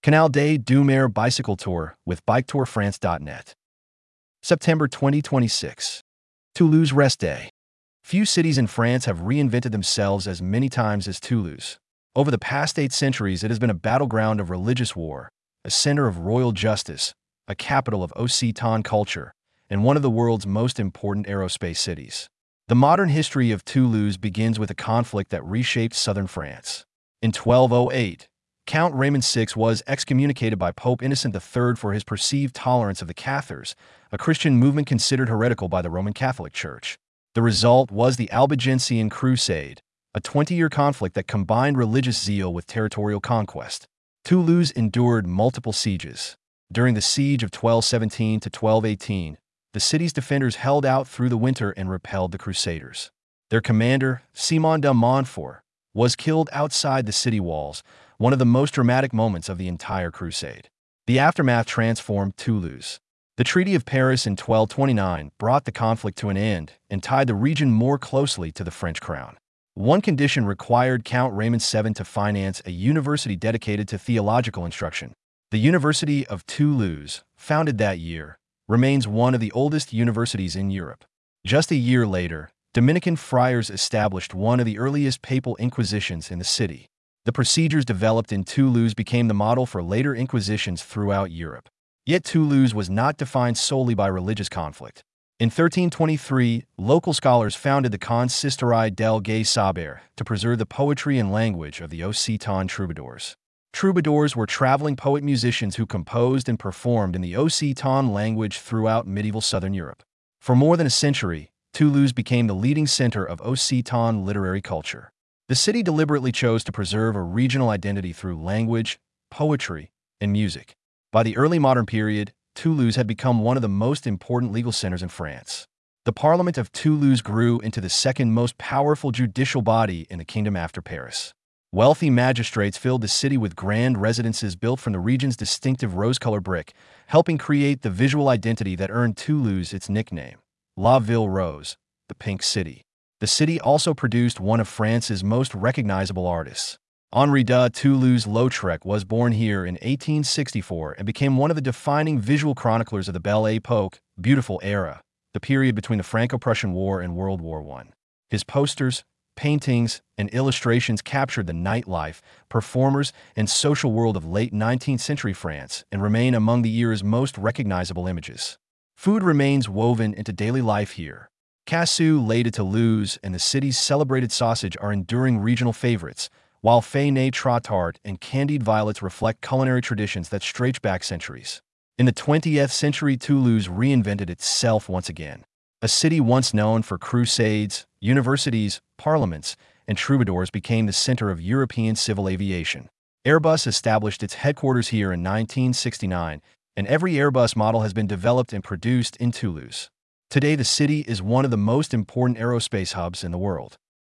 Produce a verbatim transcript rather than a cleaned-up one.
Canal des Deux Mers Bicycle Tour with bike tour france dot net. September twenty twenty-six. Toulouse Rest Day. Few cities in France have reinvented themselves as many times as Toulouse. Over the past eight centuries, it has been a battleground of religious war, a center of royal justice, a capital of Occitan culture, and one of the world's most important aerospace cities. The modern history of Toulouse begins with a conflict that reshaped southern France. In twelve oh eight, Count Raymond the Sixth was excommunicated by Pope Innocent the Third for his perceived tolerance of the Cathars, a Christian movement considered heretical by the Roman Catholic Church. The result was the Albigensian Crusade, a twenty-year conflict that combined religious zeal with territorial conquest. Toulouse endured multiple sieges. During the siege of twelve seventeen to twelve eighteen, the city's defenders held out through the winter and repelled the Crusaders. Their commander, Simon de Montfort, was killed outside the city walls, one of the most dramatic moments of the entire crusade. The aftermath transformed Toulouse. The Treaty of Paris in twelve twenty-nine brought the conflict to an end and tied the region more closely to the French crown. One condition required Count Raymond the Seventh to finance a university dedicated to theological instruction. The University of Toulouse, founded that year, remains one of the oldest universities in Europe. Just a year later, Dominican friars established one of the earliest papal inquisitions in the city. The procedures developed in Toulouse became the model for later inquisitions throughout Europe. Yet Toulouse was not defined solely by religious conflict. In thirteen twenty-three, local scholars founded the Consistorie del Gai Saber to preserve the poetry and language of the Occitan troubadours. Troubadours were traveling poet-musicians who composed and performed in the Occitan language throughout medieval southern Europe. For more than a century, Toulouse became the leading center of Occitan literary culture. The city deliberately chose to preserve a regional identity through language, poetry, and music. By the early modern period, Toulouse had become one of the most important legal centers in France. The Parliament of Toulouse grew into the second most powerful judicial body in the kingdom after Paris. Wealthy magistrates filled the city with grand residences built from the region's distinctive rose-colored brick, helping create the visual identity that earned Toulouse its nickname, La Ville Rose, the Pink City. The city also produced one of France's most recognizable artists. Henri de Toulouse-Lautrec was born here in eighteen sixty-four and became one of the defining visual chroniclers of the Belle Époque, beautiful era, the period between the Franco-Prussian War and World War One. His posters, paintings, and illustrations captured the nightlife, performers, and social world of late nineteenth century France and remain among the era's most recognizable images. Food remains woven into daily life here. Cassou lait de Toulouse and the city's celebrated sausage are enduring regional favorites, while fène trop tart and candied violets reflect culinary traditions that stretch back centuries. In the twentieth century, Toulouse reinvented itself once again. A city once known for crusades, universities, parliaments, and troubadours became the center of European civil aviation. Airbus established its headquarters here in nineteen sixty-nine, and every Airbus model has been developed and produced in Toulouse. Today, the city is one of the most important aerospace hubs in the world.